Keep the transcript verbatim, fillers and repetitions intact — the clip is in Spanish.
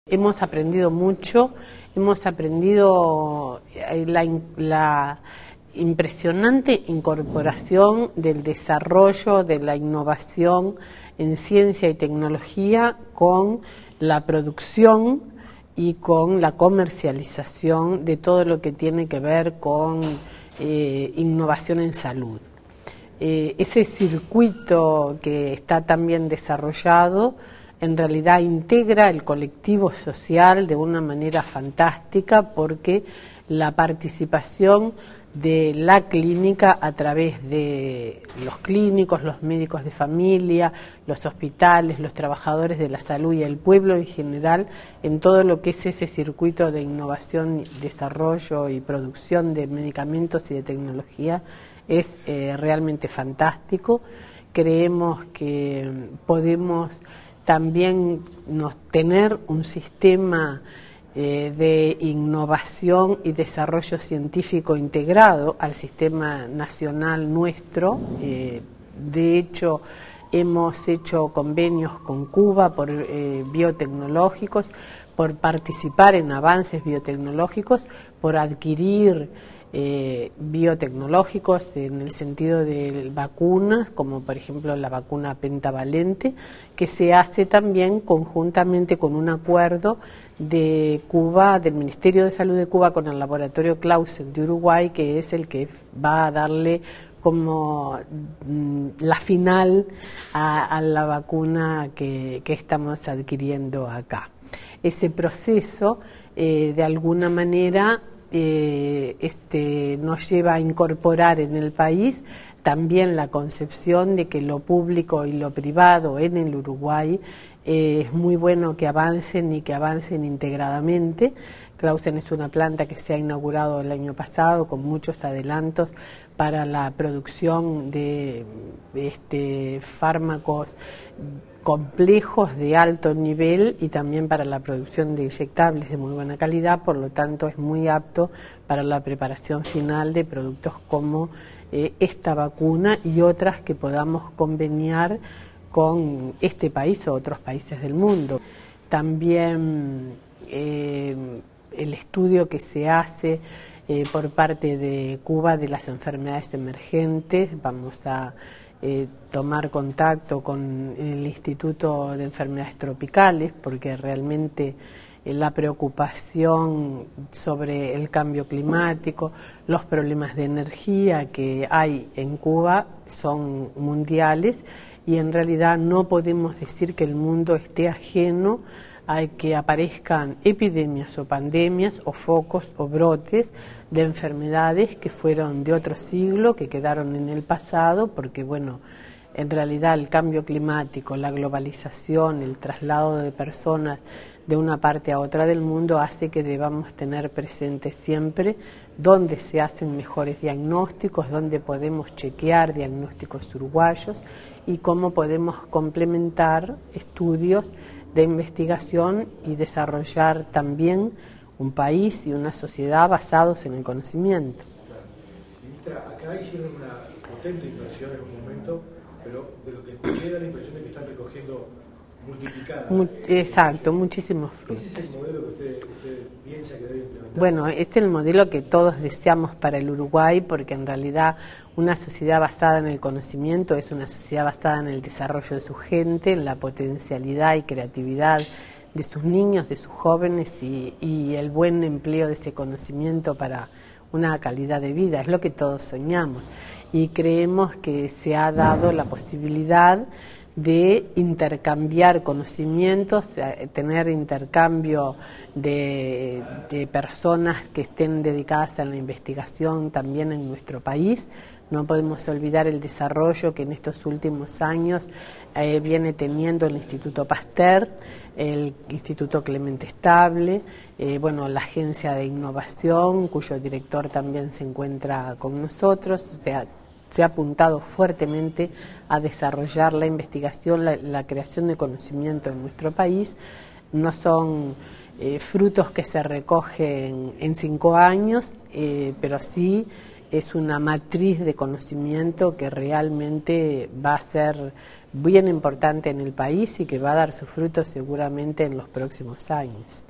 Hemos aprendido mucho, hemos aprendido la, la impresionante incorporación del desarrollo de la innovación en ciencia y tecnología con la producción y con la comercialización de todo lo que tiene que ver con eh, innovación en salud. Eh, ese circuito que está tan bien desarrollado en realidad integra el colectivo social de una manera fantástica, porque la participación de la clínica a través de los clínicos, los médicos de familia, los hospitales, los trabajadores de la salud y el pueblo en general, en todo lo que es ese circuito de innovación, desarrollo y producción de medicamentos y de tecnología, es eh, realmente fantástico. Creemos que podemos también nos, tener un sistema eh, de innovación y desarrollo científico integrado al sistema nacional nuestro. Eh, de hecho, hemos hecho convenios con Cuba por eh, biotecnológicos, por participar en avances biotecnológicos, por adquirir Eh, biotecnológicos en el sentido de vacunas, como por ejemplo la vacuna pentavalente, que se hace también conjuntamente con un acuerdo de Cuba, del Ministerio de Salud de Cuba, con el laboratorio Clausen de Uruguay, que es el que va a darle como mm, la final a, a la vacuna que, que estamos adquiriendo acá. Ese proceso, eh, de alguna manera, Eh, este, nos lleva a incorporar en el país también la concepción de que lo público y lo privado en el Uruguay eh, es muy bueno que avancen y que avancen integradamente. Clausen es una planta que se ha inaugurado el año pasado con muchos adelantos para la producción de este, fármacos complejos de alto nivel y también para la producción de inyectables de muy buena calidad. Por lo tanto, es muy apto para la preparación final de productos como eh, esta vacuna y otras que podamos conveniar con este país o otros países del mundo. También eh, el estudio que se hace eh, por parte de Cuba de las enfermedades emergentes. Vamos a Eh, tomar contacto con el Instituto de Enfermedades Tropicales, porque realmente eh, la preocupación sobre el cambio climático, los problemas de energía que hay en Cuba son mundiales, y en realidad no podemos decir que el mundo esté ajeno a que aparezcan epidemias o pandemias o focos o brotes de enfermedades que fueron de otro siglo, que quedaron en el pasado, porque bueno, en realidad el cambio climático, la globalización, el traslado de personas de una parte a otra del mundo hace que debamos tener presente siempre dónde se hacen mejores diagnósticos, dónde podemos chequear diagnósticos uruguayos y cómo podemos complementar estudios de investigación y desarrollar también un país y una sociedad basados en el conocimiento. Claro. Ministra, acá hicieron una potente inversión en un momento, pero de lo que escuché da la impresión de que están recogiendo multiplicada. Mu eh, exacto, muchísimos frutos. ¿Ese es el modelo que usted, usted piensa que debe implementar? Bueno, este es el modelo que todos deseamos para el Uruguay, porque en realidad una sociedad basada en el conocimiento es una sociedad basada en el desarrollo de su gente, en la potencialidad y creatividad de sus niños, de sus jóvenes y, y el buen empleo de ese conocimiento para una calidad de vida. Es lo que todos soñamos y creemos que se ha dado la posibilidad de intercambiar conocimientos, tener intercambio de, de personas que estén dedicadas a la investigación también en nuestro país. No podemos olvidar el desarrollo que en estos últimos años eh, viene teniendo el Instituto Pasteur, el Instituto Clemente Estable, eh, bueno, la Agencia de Innovación, cuyo director también se encuentra con nosotros. O sea, se ha apuntado fuertemente a desarrollar la investigación, la, la creación de conocimiento en nuestro país. No son eh, frutos que se recogen en cinco años, eh, pero sí es una matriz de conocimiento que realmente va a ser bien importante en el país y que va a dar sus frutos seguramente en los próximos años.